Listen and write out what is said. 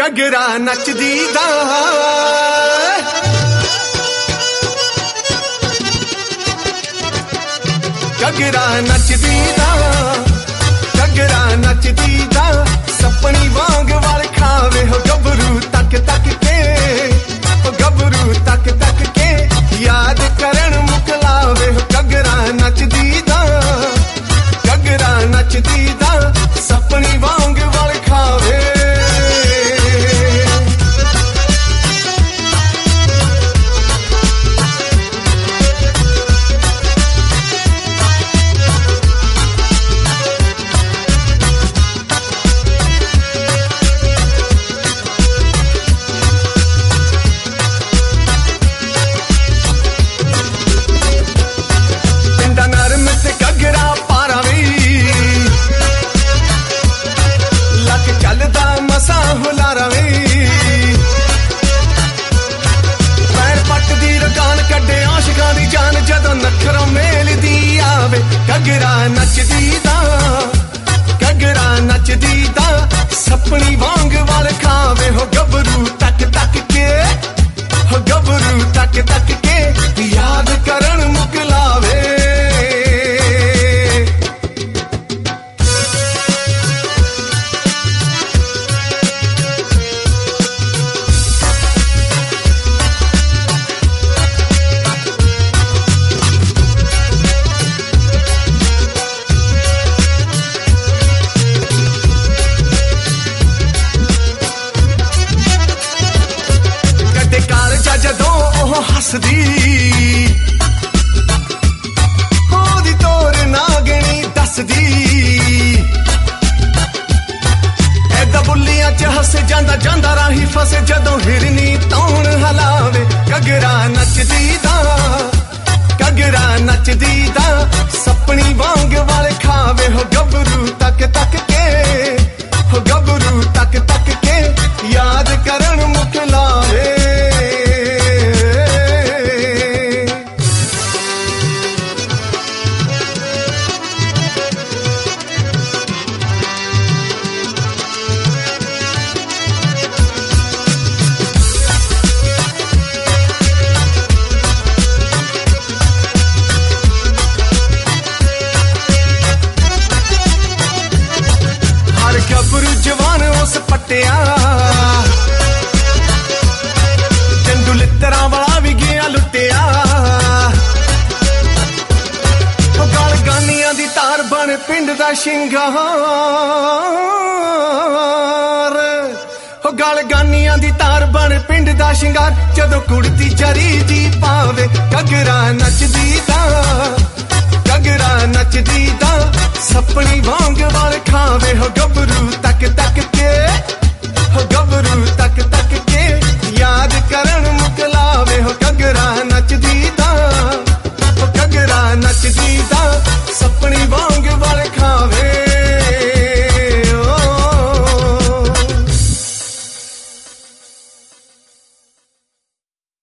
घगरा नचदी दा घगरा नचदी दा घगरा नचदी दा सपनी वांग वाल खावे हो गबरू तक तक के हो गबरू तक तक के याद करन मुकलावे हो घगरा नचदी दा घगरा नचदी दा सपनी वांग वाल खावे घगरा नचदी दा घगरा नचदी दा सपनी वांग वाल खावे हो गबरू तक तक के हो गबरू तक तक के याद करन मुकलावे हसदी होदी तोर नागनी दसदी ऐदा बुल्लियां च हस जांदा जांदा राही फसे जदों हिरनी तौण हलावे घगरा नचदी दा घगरा नचदी दा सपनी वांग वाल खावे हो गबरू तक तक के हो गबरू तक तक के याद करन मुकलावे गबरू जवान उस पट्टिया चंदू लित्तरा वाला भी गया लुटिया गल गानिया दी तार बन पिंड दा शिंगार गल गानिया दी तार बन पिंड दा शिंगार जदों कुड़ती जरी दी पावे घगरा नचदी दा